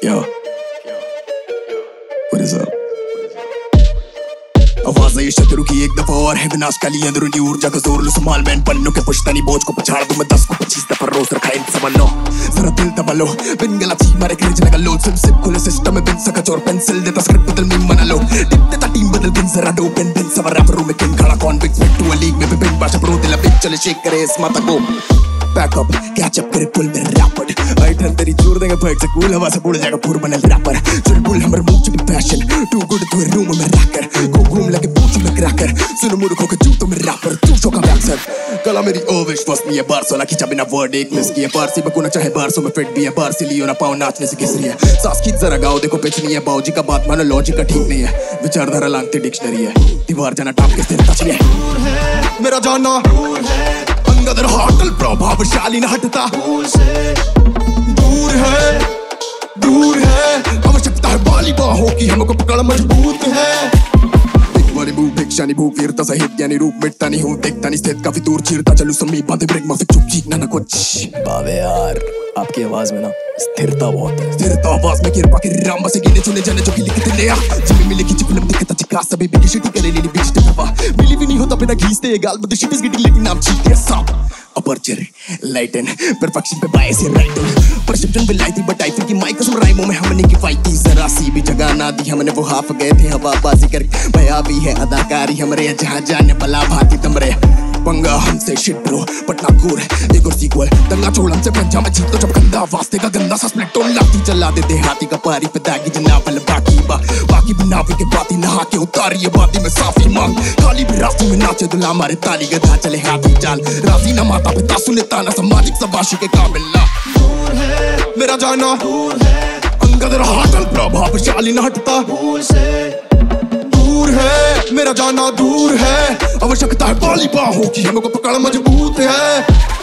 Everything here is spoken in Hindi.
Yo, what is up? आवाज ये शत्रु की एक दफा और है विनाशकाली अंदरूनी ऊर्जा का जोर लो संभाल मैं पन्नों के पुश्तनी बोझ को पछाड़ दूं मैं 10 को 25 दफा रोज रखा इन समझो जरा दिल दबा लो बिन गलती मारे क्रिंज लगा लो सिप खुले सिस्टम में बिन सका और पेंसिल देता स्क्रिप्ट बदल में मना लो टिप देता टीम बदल बिन जरा दो पेन सवर रैपर में किंग खड़ा कॉन्विक्स में टू लीग में बिन भाषा प्रो दिला बिन चले शेक करे इस माता को बैक अप कैच अप करे पुल में रैपर आई टर्न तेरी जोर देंगे फाइट से कूल हवा से उड़ जाएगा पूर बनल रैपर चुल पुल हमर move to passion to good to room में रैकर को घूम लगे पूछ में क्रैकर सुनो मूर्खों के जूतों में रैपर तू शो का बैक्सर कला मेरी ओविश वस में ये बार सोला खींचा बिना वर्ड एक मिस किया बार से बकुना चाहे बार सो में फिट भी है बार से लियो ना पाओ नाचने से किस रही है सांस खींच जरा गाओ देखो पिच नहीं है बाऊजी का बात मानो लॉजिक का ठीक नहीं है विचारधारा लांगती डिक्शनरी है दीवार जाना टाप के सिर टच है मेरा जाना अंगदर होटल प्रभावशाली न हटता दूर है आवश्यकता है बाली बाहों की हमको पकड़ मजबूत है भिक्षानी भूख वीरता सहित ज्ञानी रूप मिटता नहीं हूँ देखता नहीं स्थित काफी दूर चीरता चलू समीप बांधे ब्रेक माफिक चुप चीखना ना कुछ बावे यार आपकी आवाज में ना स्थिरता बहुत है स्थिरता आवाज में किरपा के राम बसे गिने चुने जाने जो कि लिखते ले आ जिम्मे मिले की फिल्म दिखता चिका सभी बिगी शिटी करे लेनी बीच ते हवा मिली भी नहीं होता बिना घीसते गाल बट शिट इज गेटिंग लेकिन नाम चीते सांप अपर्चर लाइटन परफेक्शन पे बायस है राइटन परसेप्शन पे लाइटी बट आई थिंक कि माइक कसम राइमों में हमने की फाइट थी जरा सी भी जगह ना दी हमने वो हाफ गए थे हवाबाजी कर भया भी है अदाकारी हमरे जहां जाने भला भांति तमरे पंगा हमसे शिट ब्रो पटना गोर एक और सीक्वल दंगा छोड़ हमसे पंजा में जीत तो जब गंदा वास्ते का गंदा सा स्प्लिट टोन लाती चला देते हाथी का पारी पे दागी जनाबल बाकी बनावी के बाती नहा के उतारी ये बाती में साफी मांग काली भी रास्तों में नाचे दुला हमारे ताली गधा चले हाथी चाल राजी ना माता पिता सुने ताना सामाजिक सबाशी के काबिल ना मेरा जाना अंगद होटल प्रभावशाली न हटता दूर है मेरा जाना दूर है आवश्यकता है बाली बाहों की हमको पकड़ मजबूत है